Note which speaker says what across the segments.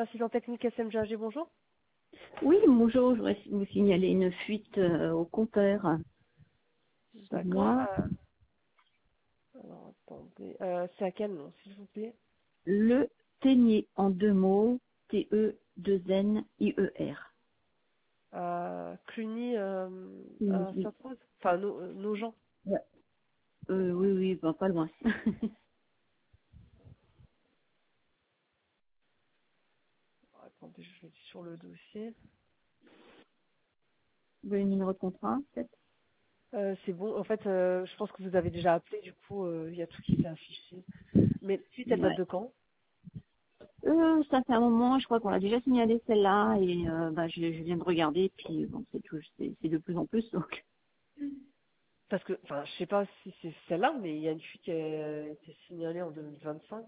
Speaker 1: assistant technique SMGAG, bonjour.
Speaker 2: Oui, bonjour, je voudrais vous signaler une fuite au compteur. Sur
Speaker 1: D'accord.
Speaker 2: moi,
Speaker 1: Alors, attendez. C'est à quel nom, s'il vous plaît?
Speaker 2: le Ténier en deux mots, T-E-2-N-I-E-R.
Speaker 1: Cluny, à
Speaker 2: Oui,
Speaker 1: Sainte-Rose. Enfin, nos gens.
Speaker 2: ouais. Oui, oui, ben, pas loin.
Speaker 1: Attendez, je vais sur le dossier.
Speaker 2: Vous voulez le numéro de contrat, peut-être?
Speaker 1: C'est bon. En fait, je pense que vous avez déjà appelé, du coup, il y a tout qui s'est affiché. Mais la suite, elle date
Speaker 2: Ouais.
Speaker 1: de quand?
Speaker 2: Ça fait un moment, je crois qu'on a déjà signalé celle-là et bah, je viens de regarder, puis bon, c'est de plus en plus, donc.
Speaker 1: Parce que, enfin, je sais pas si c'est celle-là, mais il y a une fuite qui a été signalée en 2025.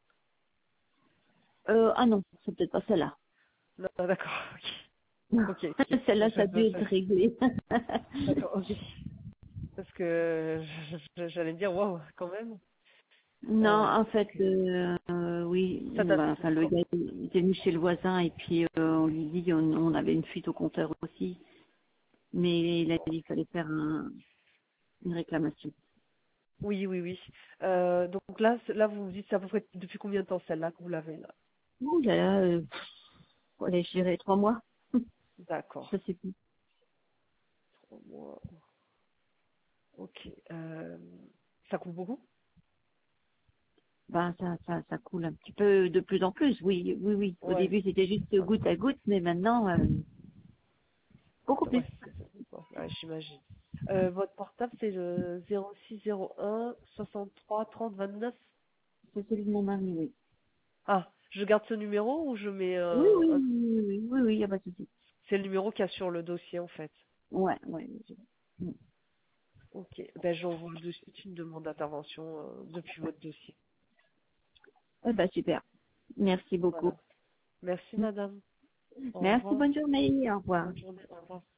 Speaker 2: Ah non, c'est peut-être pas celle-là.
Speaker 1: Non, d'accord. Ok. Ok, ok.
Speaker 2: Celle-là, ça a dû être réglé.
Speaker 1: D'accord, ok. Parce que j'allais me dire, waouh, quand même.
Speaker 2: Non, en fait,
Speaker 1: Ok.
Speaker 2: oui,
Speaker 1: Ça date
Speaker 2: bah,
Speaker 1: de
Speaker 2: enfin, le
Speaker 1: quand?
Speaker 2: gars il était venu chez le voisin et puis on lui dit on avait une fuite au compteur aussi, mais il a dit qu'il fallait faire une réclamation.
Speaker 1: Oui, oui, oui. Donc là, vous me dites, c'est à peu près depuis combien de temps celle-là que vous l'avez là?
Speaker 2: Ouh là là, allez, je dirais 3 mois,
Speaker 1: D'accord.
Speaker 2: je sais plus.
Speaker 1: 3 mois. Ok. Ça coûte beaucoup?
Speaker 2: Ben ça coule un petit peu de plus en plus, oui, oui, oui. Au
Speaker 1: Ouais.
Speaker 2: début c'était juste goutte à goutte, mais maintenant beaucoup plus.
Speaker 1: Ouais, ouais, j'imagine. Votre portable, c'est le 0601 63 30 29.
Speaker 2: C'est celui de mon mari, oui.
Speaker 1: Ah, je garde ce numéro ou je mets
Speaker 2: Oui, oui, oui, oui, oui, oui, y a pas de souci.
Speaker 1: C'est le numéro qu'il y a sur le dossier en fait.
Speaker 2: Ouais, ouais.
Speaker 1: Ok. Ben j'envoie de suite une demande d'intervention depuis votre dossier.
Speaker 2: Bah super. Merci beaucoup.
Speaker 1: Voilà. Merci madame. Au
Speaker 2: Merci,
Speaker 1: revoir.
Speaker 2: bonne journée, au revoir.
Speaker 1: Bonne journée. Au revoir.